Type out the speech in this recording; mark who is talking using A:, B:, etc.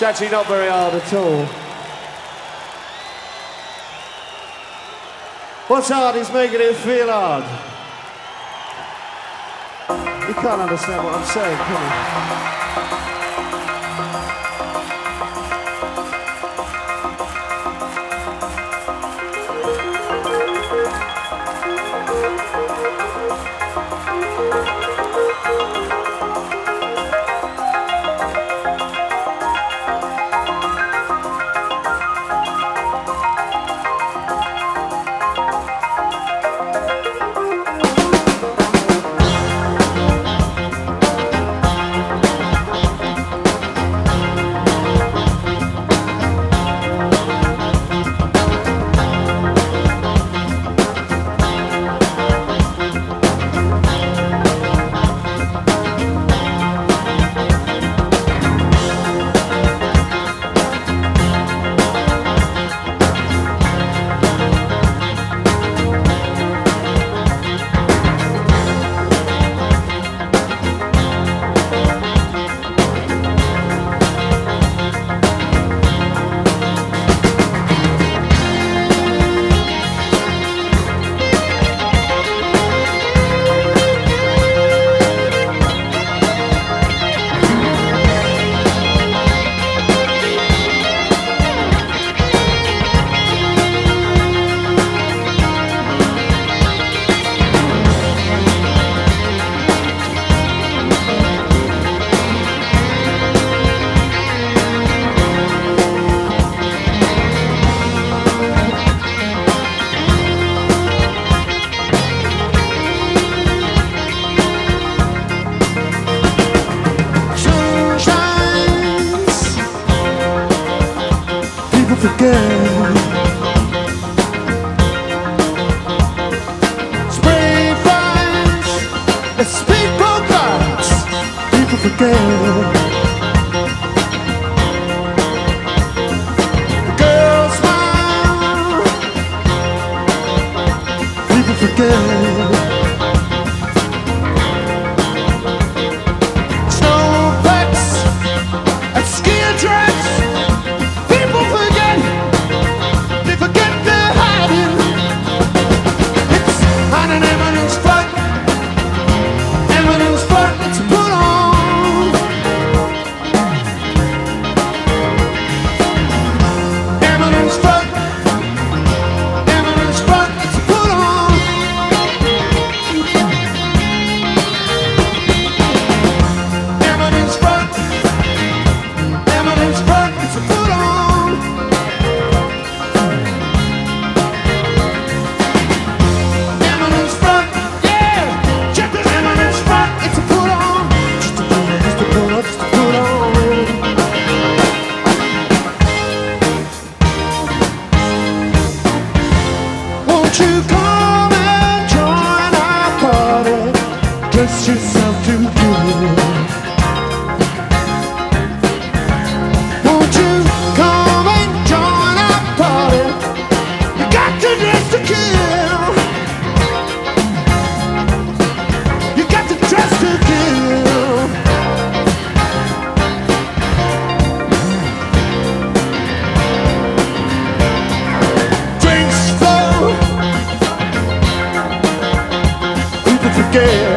A: It's actually not very hard at all. What's hard is making it feel hard. You can't understand what I'm saying, can you?
B: Forget. Spray fires, the speedboat guards. People forget. The girls smile. People forget. Snowbacks and ski tracks. People forget. They forget they're hiding. It's on an eminence front. Eminence front, it's put on. Eminence front. Eminence front, it's put on. Eminence front. Eminence front, it's put on. Eminence front, yeah. Check this eminence front, it's a put on. Just a put on, just a put on, just a put on. Won't you come and join our party? Dress yourself too good. Won't you come and join our party? You got to dress to kill. You got to dress to kill. Drinks flow. People forget.